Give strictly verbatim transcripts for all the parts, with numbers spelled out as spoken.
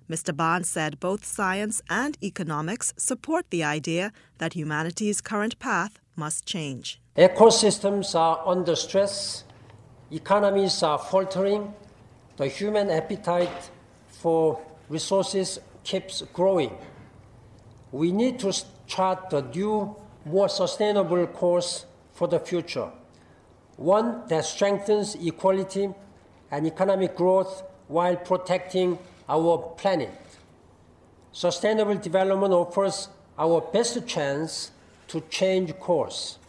Mister Barnes said both science and economics support the idea that humanity's current path must change. Ecosystems are under stress, economies are faltering, the human appetite for resources keeps growing. We need to chart a new, more sustainable course for the future, one that strengthens equality and economic growth while protecting our planet. Sustainable development offers our best chance to change course.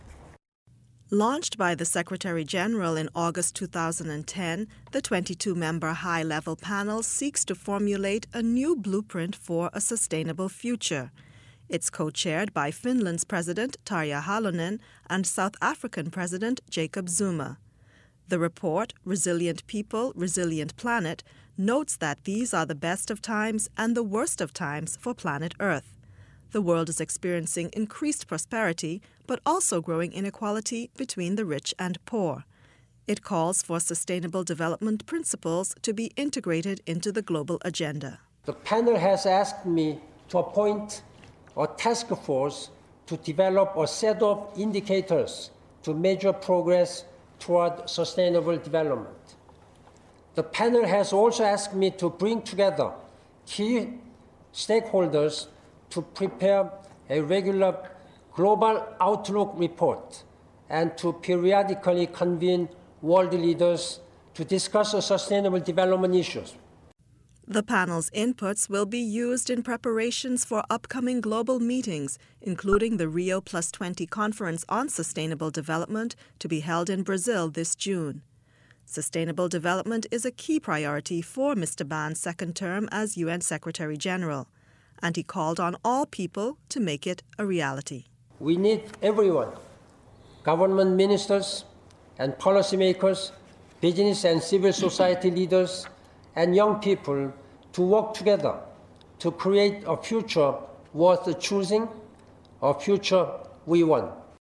Launched by the Secretary-General in August two thousand ten, the twenty-two member high-level panel seeks to formulate a new blueprint for a sustainable future. It's co-chaired by Finland's President Tarja Halonen and South African President Jacob Zuma. The report, Resilient People, Resilient Planet, notes that these are the best of times and the worst of times for planet Earth. The world is experiencing increased prosperity, but also growing inequality between the rich and poor. It calls for sustainable development principles to be integrated into the global agenda. The panel has asked me to appoint a task force to develop a set of indicators to measure progress toward sustainable development. The panel has also asked me to bring together key stakeholders to prepare a regular global outlook report and to periodically convene world leaders to discuss sustainable development issues. The panel's inputs will be used in preparations for upcoming global meetings, including the Rio Plus twenty Conference on Sustainable Development to be held in Brazil this June. Sustainable development is a key priority for Mister Ban's second term as U N Secretary-General, and he called on all people to make it a reality. We need everyone, government ministers and policymakers, business and civil society leaders, and young people to work together to create a future worth choosing, a future we want.